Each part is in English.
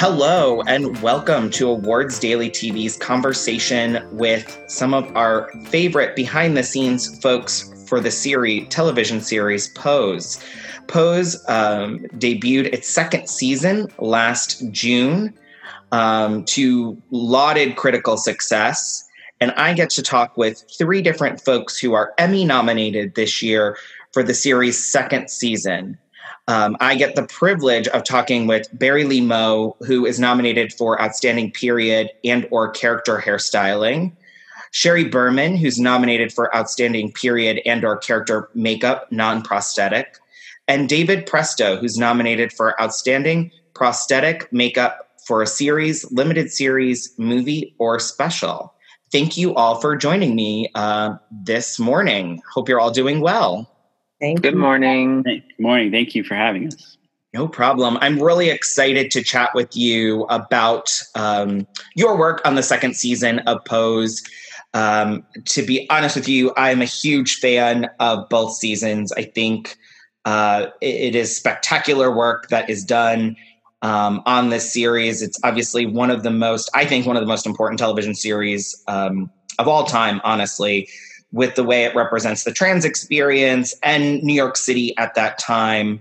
Hello, and welcome to Awards Daily TV's conversation with some of our favorite behind-the-scenes folks for the television series Pose. Pose debuted its second season last June to lauded critical success, and I get to talk with three different folks who are Emmy nominated this year for the series' second season. I get the privilege of talking with Barry Lee Moe, who is nominated for Outstanding Period and or Character Hairstyling. Sherry Berman, who's nominated for Outstanding Period and or Character Makeup, Non-Prosthetic. And David Presto, who's nominated for Outstanding Prosthetic Makeup for a series, limited series, movie, or special. Thank you all for joining me this morning. Hope you're all doing well. Good morning. Good morning. Thank you for having us. No problem. I'm really excited to chat with you about your work on the second season of Pose. To be honest with you, I'm a huge fan of both seasons. I think it is spectacular work that is done on this series. It's obviously one of the most important television series of all time, honestly, with the way it represents the trans experience and New York City at that time.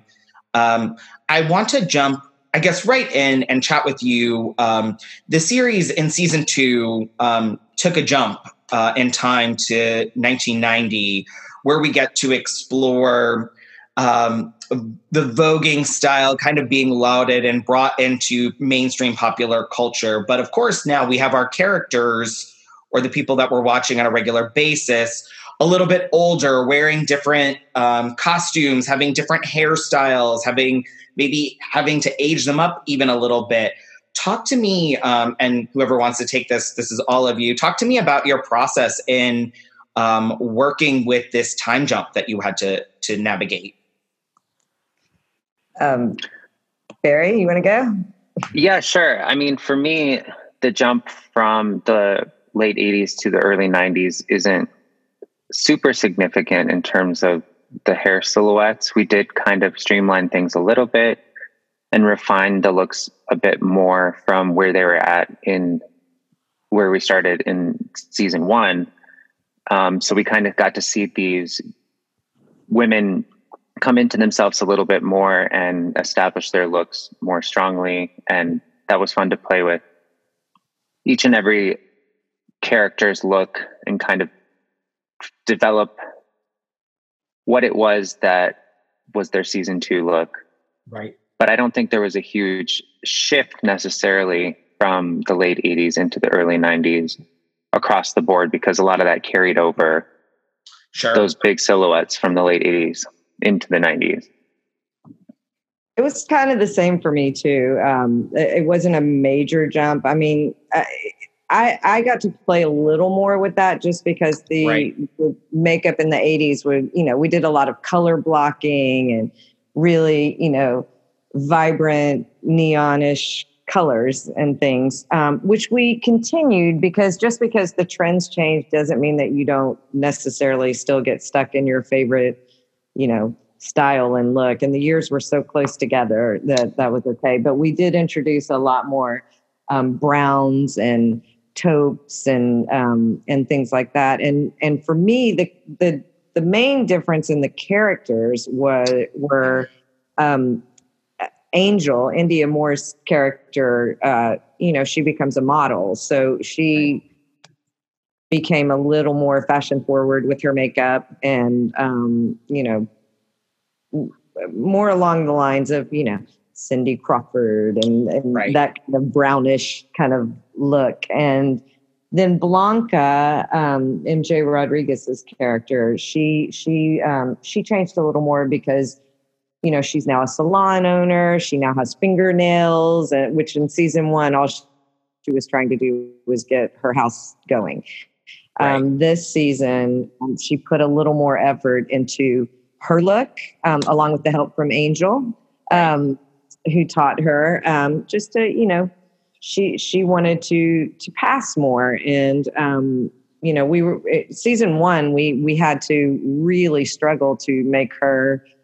I want to jump, I guess, right in and chat with you. The series in season 2 took a jump in time to 1990, where we get to explore the voguing style kind of being lauded and brought into mainstream popular culture. But of course, now we have our characters, or the people that we're watching on a regular basis, a little bit older, wearing different costumes, having different hairstyles, having to age them up even a little bit. Talk to me, and whoever wants to take this is all of you. Talk to me about your process in working with this time jump that you had to navigate. Barry, you want to go? Yeah, sure. I mean, for me, the jump from the late 80s to the early 90s isn't super significant in terms of the hair silhouettes. We did kind of streamline things a little bit and refine the looks a bit more from where they were at in where we started in season 1. So we kind of got to see these women come into themselves a little bit more and establish their looks more strongly. And that was fun to play with each and every character's look and kind of develop what it was that was their season 2 look. Right. But I don't think there was a huge shift necessarily from the late 80s into the early 90s across the board, because a lot of that carried over those big silhouettes from the late 80s into the 90s. It was kind of the same for me too. It wasn't a major jump. I mean, I got to play a little more with that just because the makeup in the 80s we did a lot of color blocking and really, vibrant neonish colors and things, which we continued because just because the trends change doesn't mean that you don't necessarily still get stuck in your favorite, style and look. And the years were so close together that was okay. But we did introduce a lot more browns and taupes and things like that. And for me, the main difference in the characters were Angel, India Moore's character. She becomes a model, so she became a little more fashion forward with her makeup and more along the lines of Cindy Crawford and that kind of brownish kind of look. And then Blanca, MJ Rodriguez's character, she changed a little more because, she's now a salon owner. She now has fingernails, which in season 1, all she was trying to do was get her house going. This season, she put a little more effort into her look, along with the help from Angel, who taught her just to, she wanted to pass more. And, we were season 1, we had to really struggle to make her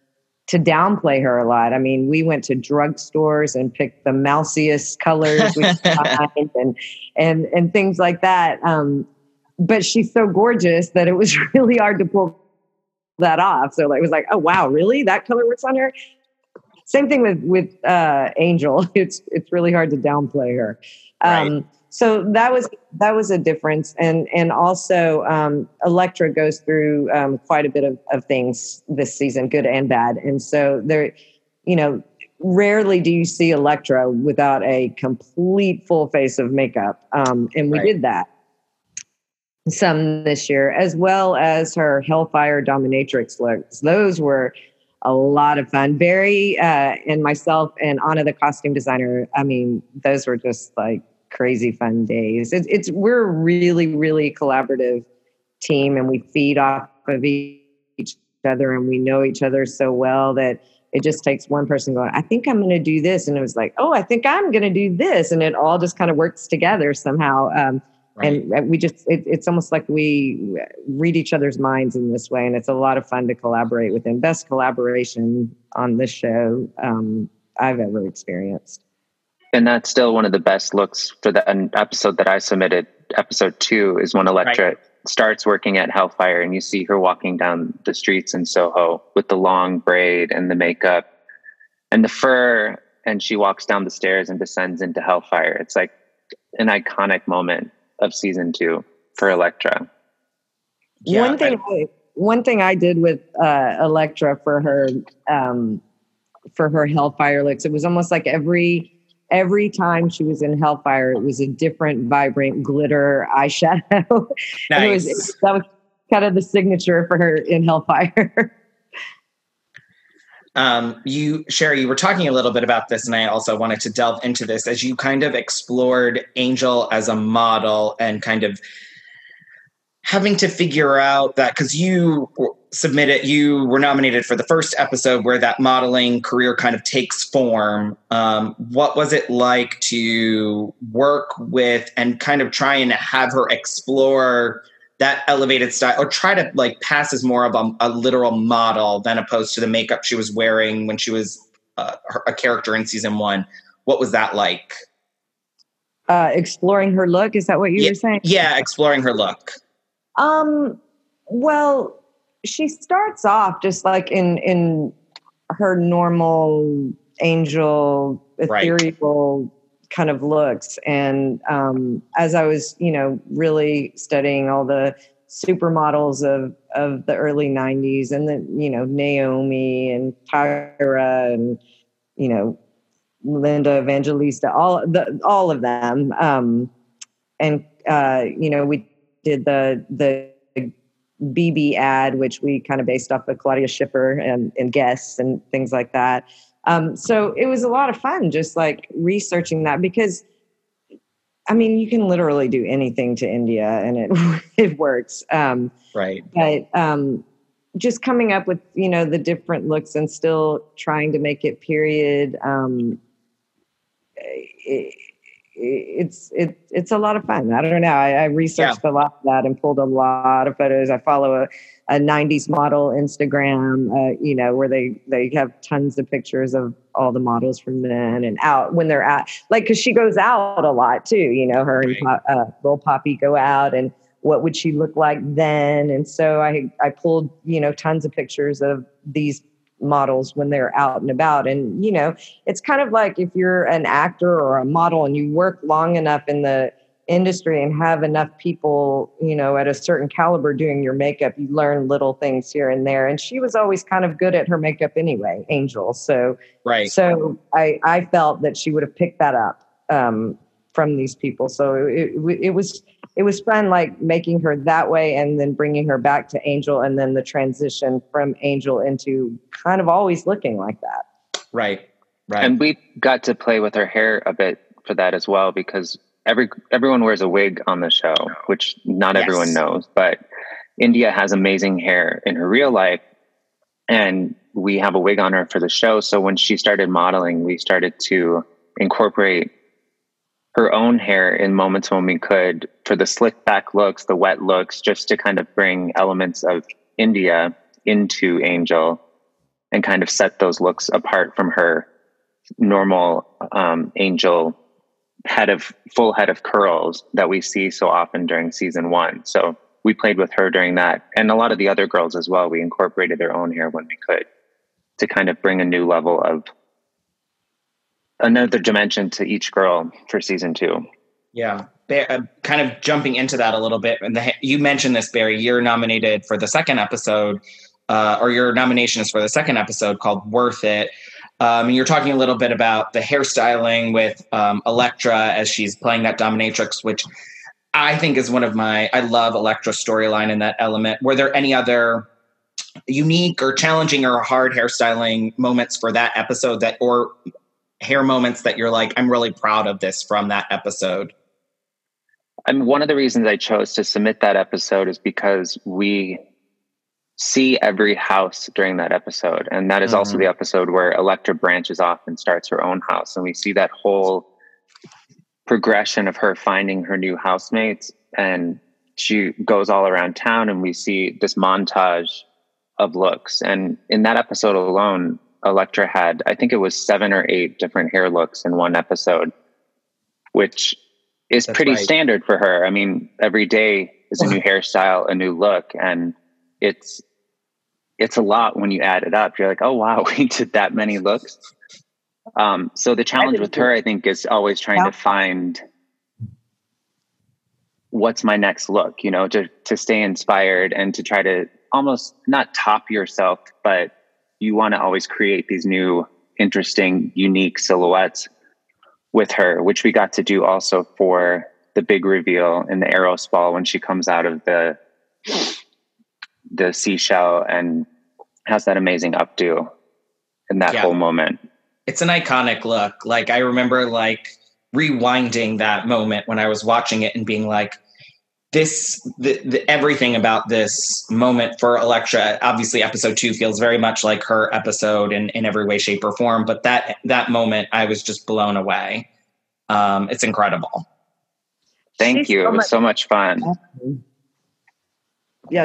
to downplay her a lot. I mean, we went to drugstores and picked the mousiest colors we could find and things like that. But she's so gorgeous that it was really hard to pull that off. So it was like, oh wow, really? That color works on her? Same thing with Angel. It's really hard to downplay her. Right. So that was a difference, and also Elektra goes through quite a bit of things this season, good and bad, and so there, rarely do you see Elektra without a complete full face of makeup, and we did that some this year, as well as her Hellfire Dominatrix looks. Those were a lot of fun. Barry and myself and Anna, the costume designer. I mean, those were just like crazy fun days. We're a really, really collaborative team, and we feed off of each other, and we know each other so well that it just takes one person going, I think I'm going to do this. And it was like, oh, I think I'm going to do this. And it all just kind of works together somehow. And we just, it's almost like we read each other's minds in this way. And it's a lot of fun to collaborate with them. Best collaboration on this show I've ever experienced. And that's still one of the best looks for an episode that I submitted. Episode 2 is when Elektra starts working at Hellfire, and you see her walking down the streets in Soho with the long braid and the makeup and the fur, and she walks down the stairs and descends into Hellfire. It's like an iconic moment of season 2 for Elektra. Yeah, one thing I did with Elektra for her Hellfire looks, it was almost like every time she was in Hellfire, it was a different vibrant glitter eyeshadow. Nice. That was kind of the signature for her in Hellfire. Sherry, you were talking a little bit about this, and I also wanted to delve into this as you kind of explored Angel as a model and kind of having to figure out that, because you were nominated for the first episode where that modeling career kind of takes form. What was it like to work with and kind of try and have her explore that elevated style, or try to like pass as more of a literal model than opposed to the makeup she was wearing when she was a character in season 1? What was that like? Exploring her look. Is that what you were saying? Yeah. Exploring her look. Well, she starts off just like in her normal Angel ethereal kind of looks. And as I was, really studying all the supermodels of the early 90s, and then, Naomi and Tyra and, Linda Evangelista, all of them. We did the BB ad, which we kind of based off of Claudia Schiffer and guests and things like that. So it was a lot of fun just like researching that, because I mean, you can literally do anything to India and it works. But just coming up with, the different looks and still trying to make it period. It's a lot of fun. I don't know. I researched a lot of that and pulled a lot of photos. I follow a 90s model Instagram, where they have tons of pictures of all the models from then and out when they're at, like, cause she goes out a lot too, her and Lil Poppy go out, and what would she look like then? And so I pulled, tons of pictures of these models when they're out and about. And, it's kind of like if you're an actor or a model and you work long enough in the industry and have enough people, at a certain caliber doing your makeup, you learn little things here and there. And she was always kind of good at her makeup anyway, Angel. So I felt that she would have picked that up from these people. So it was fun, like making her that way and then bringing her back to Angel, and then the transition from Angel into kind of always looking like that. Right. And we got to play with her hair a bit for that as well, because everyone wears a wig on the show, which not everyone knows, but India has amazing hair in her real life, and we have a wig on her for the show. So when she started modeling, we started to incorporate her own hair in moments when we could, for the slick back looks, the wet looks, just to kind of bring elements of India into Angel. and kind of set those looks apart from her normal angel full head of curls that we see so often during season 1. So we played with her during that. And a lot of the other girls as well, we incorporated their own hair when we could to kind of bring a new level of another dimension to each girl for season 2. Yeah. Kind of jumping into that a little bit. And you mentioned this, Barry, you're nominated for the second episode, or your nomination is for the second episode called Worth It. And you're talking a little bit about the hairstyling with Elektra as she's playing that dominatrix, which I think is I love Elektra's storyline in that element. Were there any other unique or challenging or hard hairstyling moments for that episode or hair moments that you're like, I'm really proud of this from that episode? One of the reasons I chose to submit that episode is because we see every house during that episode. And that is also the episode where Elektra branches off and starts her own house. And we see that whole progression of her finding her new housemates, and she goes all around town, and we see this montage of looks. And in that episode alone, Elektra had, I think it was 7 or 8 different hair looks in one episode, which is pretty standard for her. I mean, every day is a new hairstyle, a new look, and it's a lot when you add it up. You're like, oh wow, we did that many looks. So the challenge with her, I think, is always trying to find what's my next look, to stay inspired and to try to almost not top yourself, but you want to always create these new, interesting, unique silhouettes with her, which we got to do also for the big reveal in the Eros ball when she comes out of the seashell and has that amazing updo in that whole moment. It's an iconic look. Like, I remember rewinding that moment when I was watching it and being like, everything about this moment for Elektra, obviously episode 2 feels very much like her episode in every way, shape, or form. But that moment, I was just blown away. It's incredible. Thank you. It was so much fun. Yeah,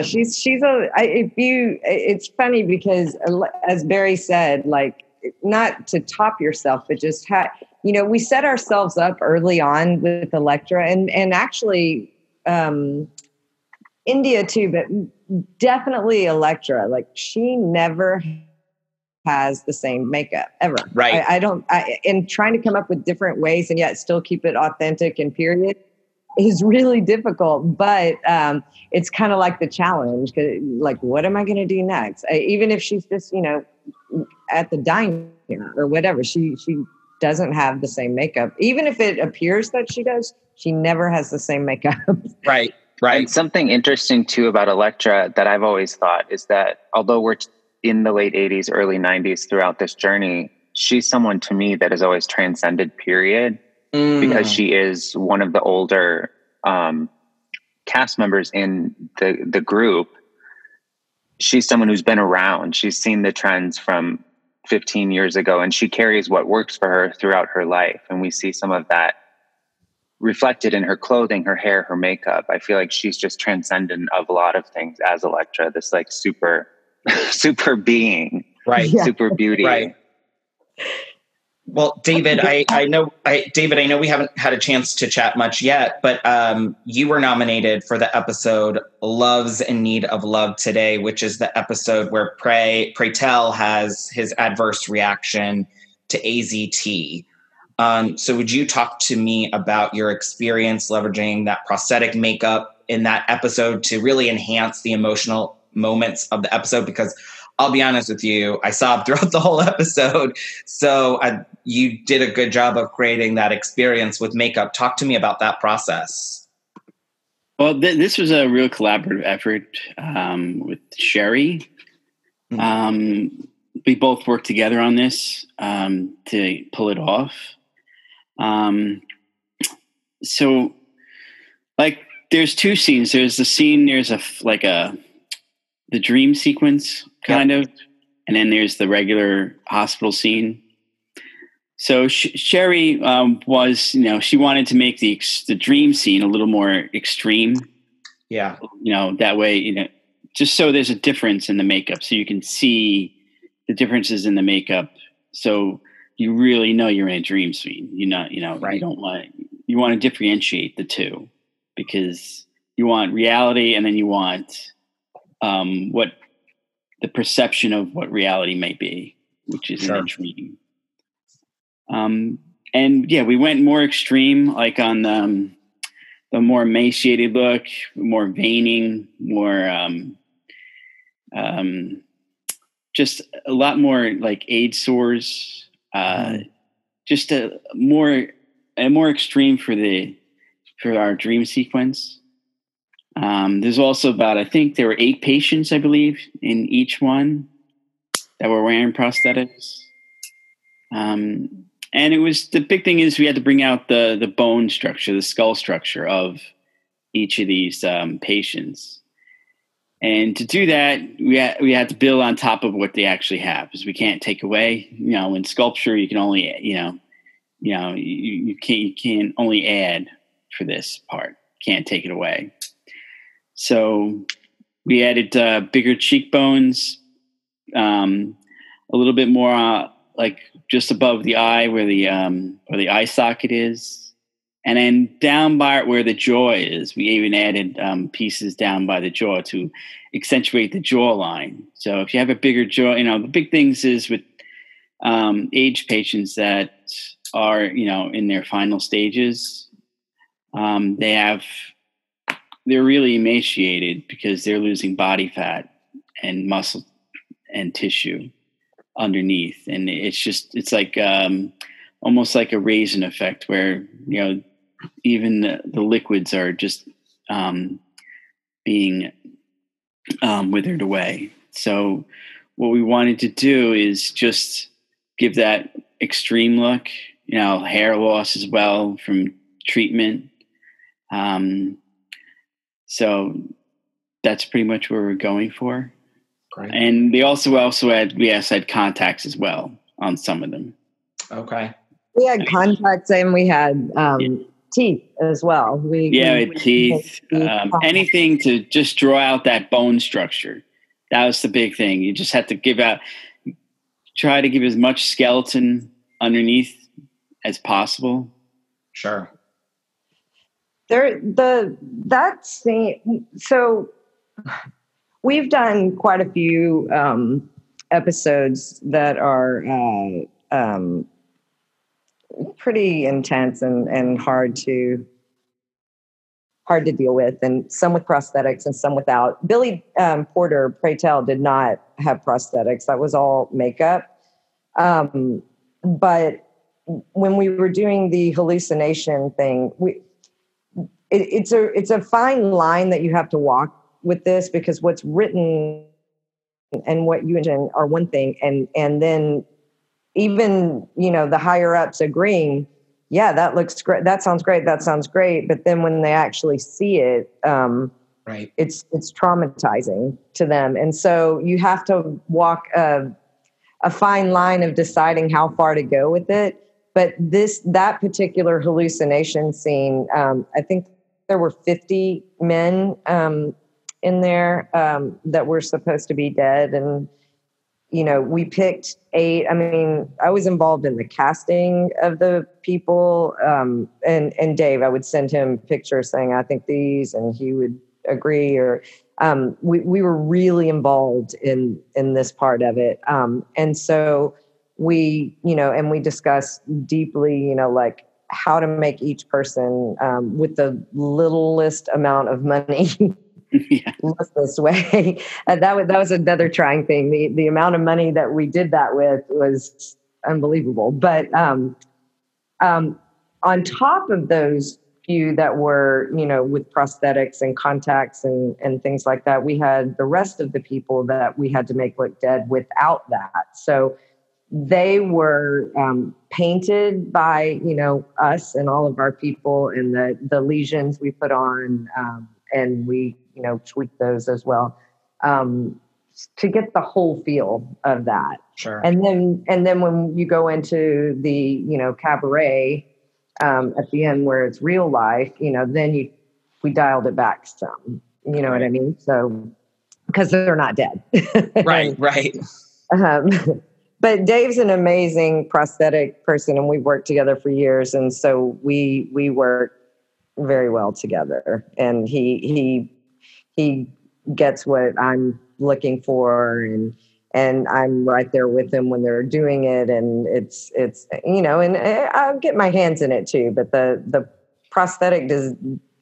it's funny because as Barry said, not to top yourself, but just we set ourselves up early on with Elektra and actually India too, but definitely Elektra. She never has the same makeup ever. Right. And trying to come up with different ways and yet still keep it authentic and period is really difficult, but it's kind of like the challenge. What am I going to do next? Even if she's just, at the diner or whatever, she doesn't have the same makeup. Even if it appears that she does, she never has the same makeup. Right. And something interesting too about Elektra that I've always thought is that although we're in the late 80s, early 90s throughout this journey, she's someone to me that has always transcended period. Because she is one of the older cast members in the group. She's someone who's been around. She's seen the trends from 15 years ago, and she carries what works for her throughout her life. And we see some of that reflected in her clothing, her hair, her makeup. I feel like she's just transcendent of a lot of things as Elektra, this super being, right? Yeah. Super beauty. Right. Well, David, I know we haven't had a chance to chat much yet, but you were nominated for the episode Love's in Need of Love Today, which is the episode where Pray Tell has his adverse reaction to AZT. So would you talk to me about your experience leveraging that prosthetic makeup in that episode to really enhance the emotional moments of the episode? Because I'll be honest with you, I sobbed throughout the whole episode. So you did a good job of creating that experience with makeup. Talk to me about that process. Well, this was a real collaborative effort with Sherry. We both worked together on this to pull it off. So there's 2 scenes. There's the scene, there's the dream sequence kind of, and then there's the regular hospital scene. So Sherry was, she wanted to make the dream scene a little more extreme. Yeah. That way, just so there's a difference in the makeup, so you can see the differences in the makeup. So you really know you're in a dream scene. You want to differentiate the two, because you want reality and then you want what the perception of what reality may be, which is in a dream. And yeah, we went more extreme, like on the more emaciated look, more veining, more just a lot more like age sores, just a more extreme for our dream sequence. There's also I think there were 8 patients, I believe, in each one that were wearing prosthetics. And it was, the big thing is we had to bring out the bone structure, the skull structure of each of these patients. And to do that, we had to build on top of what they actually have, because we can't take away. In sculpture, you can only, you can only add for this part. Can't take it away. So we added bigger cheekbones, a little bit more like just above the eye where the eye socket is, and then down by where the jaw is. We even added pieces down by the jaw to accentuate the jawline. So if you have a bigger jaw, the big things is with aged patients that are in their final stages, they're really emaciated because they're losing body fat and muscle and tissue underneath. And it's like almost like a raisin effect, where even the liquids are just being withered away. So what we wanted to do is just give that extreme look, hair loss as well from treatment. So that's pretty much what we're going for. Great. And we also had contacts as well on some of them. Okay. We had contacts and we had teeth as well. We teeth. Anything to just draw out that bone structure. That was the big thing. You just have to try to give as much skeleton underneath as possible. Sure. That scene. So we've done quite a few episodes that are pretty intense and hard to deal with, and some with prosthetics and some without. Billy Porter, pray tell, did not have prosthetics. That was all makeup. But when we were doing the hallucination thing, it's a fine line that you have to walk with this, because what's written and what you envision are one thing, and then even the higher ups agreeing, yeah, that looks great, that sounds great, but then when they actually see it, right, it's traumatizing to them. And so you have to walk a fine line of deciding how far to go with it. But that particular hallucination scene, I think there were 50 men in there that were supposed to be dead. And, we picked 8. I mean, I was involved in the casting of the people. And Dave, I would send him pictures saying, I think these, and he would agree. Or we were really involved in this part of it. And so we discussed deeply, like how to make each person with the littlest amount of money look this way. That was another trying thing. The amount of money that we did that with was unbelievable. But on top of those few that were, with prosthetics and contacts and things like that, we had the rest of the people that we had to make look dead without that. So they were painted by, us and all of our people, and the lesions we put on, and we, tweaked those as well, to get the whole feel of that. Sure. And then when you go into the, cabaret at the end where it's real life, then we dialed it back some, what I mean? So, because they're not dead. Right. Um, but Dave's an amazing prosthetic person, and we've worked together for years, and so we work very well together. And he gets what I'm looking for, and I'm right there with them when they're doing it. And it's and I'll get my hands in it too. But the prosthetic does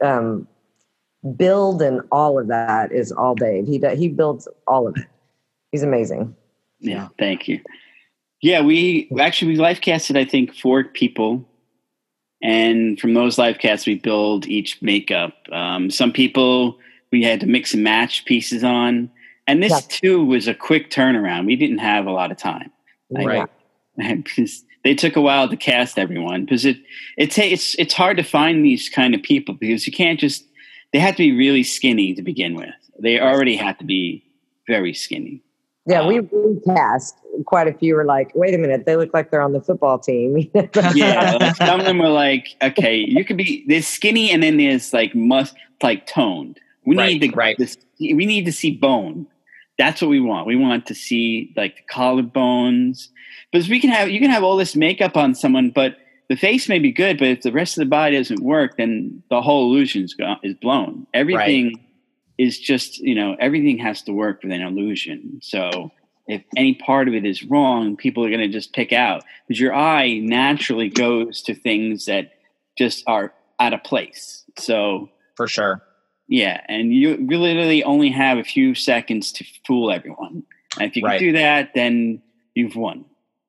build, and all of that is all Dave. He builds all of it. He's amazing. Yeah, thank you. Yeah, we live casted, I think, 4 people. And from those live casts, we build each makeup. Some people we had to mix and match pieces on. And this, too, was a quick turnaround. We didn't have a lot of time. Right. Because they took a while to cast everyone. Because it's hard to find these kind of people, because you can't just – they have to be really skinny to begin with. They already have to be very skinny. Yeah, we cast quite a few. Were like, wait a minute, they look like they're on the football team. Yeah, like some of them were like, okay, you could be there's skinny, and then there's like toned. We need to see bone. That's what we want. We want to see like the collarbones, because you can have all this makeup on someone, but the face may be good, but if the rest of the body doesn't work, then the whole illusion is blown. Everything is just, everything has to work with an illusion. So if any part of it is wrong, people are going to just pick out, because your eye naturally goes to things that just are out of place. So for sure. Yeah. And you literally only have a few seconds to fool everyone. And if you can do that, then you've won,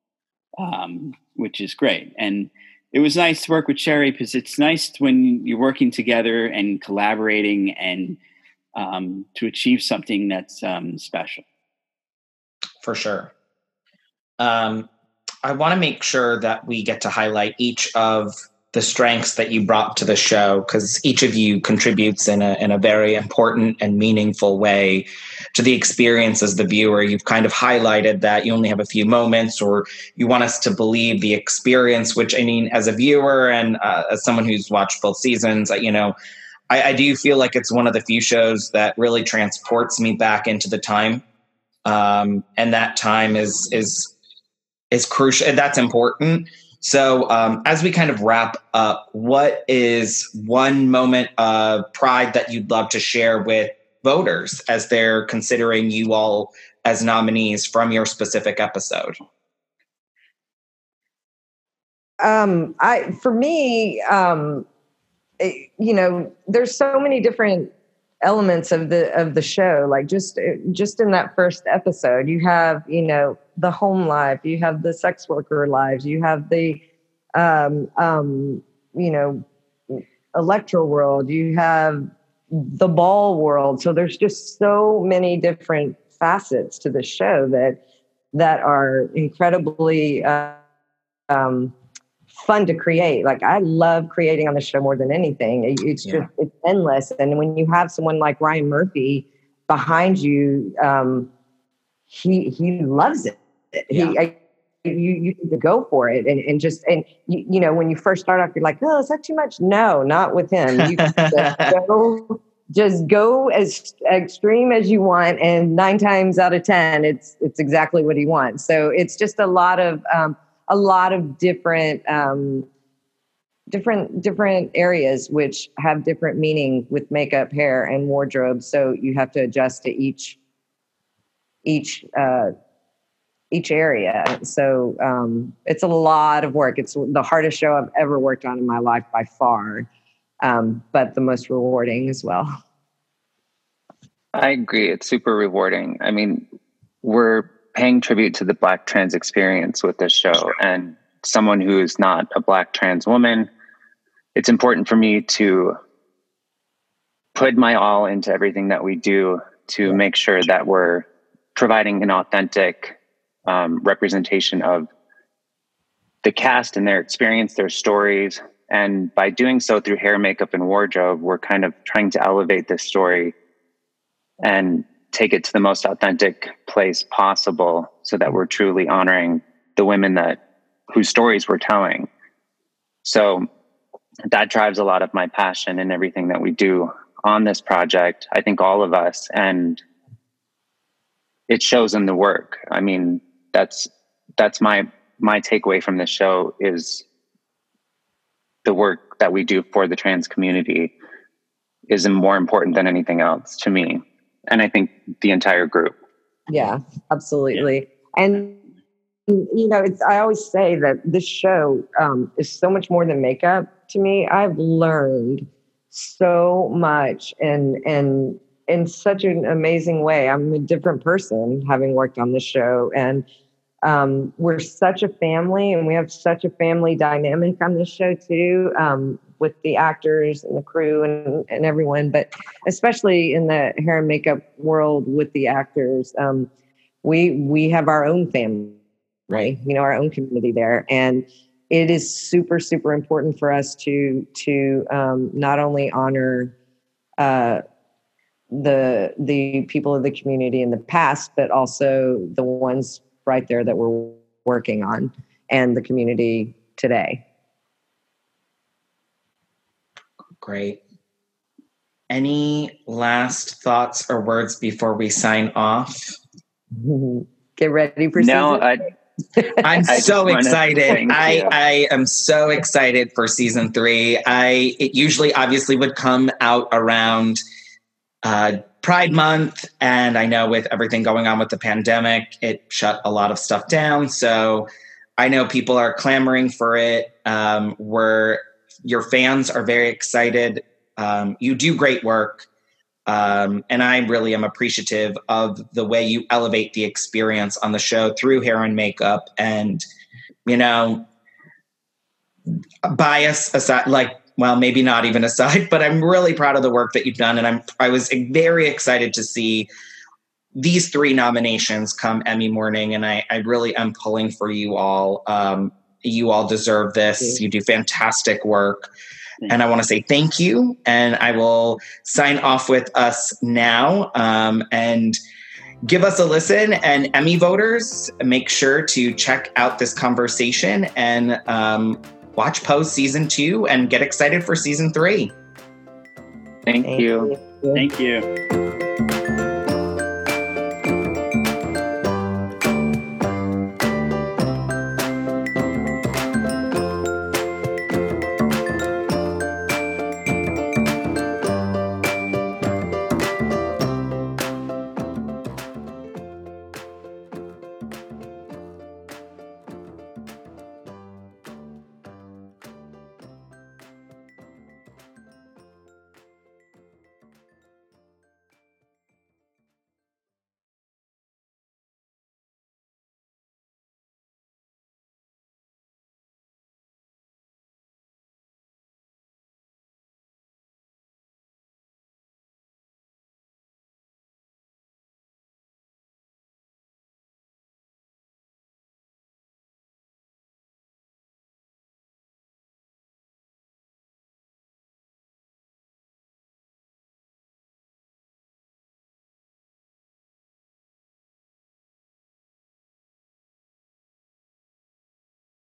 which is great. And it was nice to work with Sherry, because it's nice when you're working together and collaborating and to achieve something that's special. For sure. I want to make sure that we get to highlight each of the strengths that you brought to the show, because each of you contributes in a very important and meaningful way to the experience as the viewer. You've kind of highlighted that you only have a few moments, or you want us to believe the experience, which, I mean, as a viewer and as someone who's watched both seasons, I do feel like it's one of the few shows that really transports me back into the time. And that time is crucial, and that's important. So as we kind of wrap up, what is one moment of pride that you'd love to share with voters as they're considering you all as nominees from your specific episode? For me, there's so many different elements of the show. Like just in that first episode, you have the home life, you have the sex worker lives, you have the electro world, you have the ball world. So there's just so many different facets to the show that are incredibly fun to create. Like, I love creating on the show more than anything. It's endless. And when you have someone like Ryan Murphy behind you, he loves it. You need to go for it. And when you first start off, you're like, oh, is that too much? No, not with him. You just go as extreme as you want. And 9 times out of 10, it's exactly what he wants. So it's just a lot of different areas which have different meaning with makeup, hair, and wardrobe. So you have to adjust to each area. So it's a lot of work. It's the hardest show I've ever worked on in my life by far, but the most rewarding as well. I agree. It's super rewarding. I mean, we're paying tribute to the Black trans experience with this show, and someone who is not a Black trans woman, it's important for me to put my all into everything that we do to make sure that we're providing an authentic representation of the cast and their experience, their stories. And by doing so through hair, makeup, and wardrobe, we're kind of trying to elevate this story and take it to the most authentic place possible, so that we're truly honoring the women whose stories we're telling. So that drives a lot of my passion in everything that we do on this project. I think all of us, and it shows in the work. I mean, that's my takeaway from this show is the work that we do for the trans community is more important than anything else to me. And I think the entire group. Yeah, absolutely. Yeah. And, I always say that this show is so much more than makeup to me. I've learned so much and in such an amazing way. I'm a different person having worked on this show, and we're such a family, and we have such a family dynamic on this show too, with the actors and the crew and everyone, but especially in the hair and makeup world with the actors. We have our own family, right? Our own community there. And it is super, super important for us to not only honor the people of the community in the past, but also the ones right there that we're working on and the community today. Great. Any last thoughts or words before we sign off? Get ready for season 3. I'm so excited. I am so excited for season 3. It usually obviously would come out around Pride Month. And I know with everything going on with the pandemic, it shut a lot of stuff down. So I know people are clamoring for it. Your fans are very excited. You do great work. And I really am appreciative of the way you elevate the experience on the show through hair and makeup. And, bias aside, maybe not even aside, but I'm really proud of the work that you've done. And I was very excited to see these 3 nominations come Emmy morning. And I really am pulling for you all. You all deserve this. You do fantastic work. And I want to say thank you. And I will sign off with us now. And give us a listen. And Emmy voters, make sure to check out this conversation and watch Pose season 2 and get excited for season 3. Thank you. Thank you.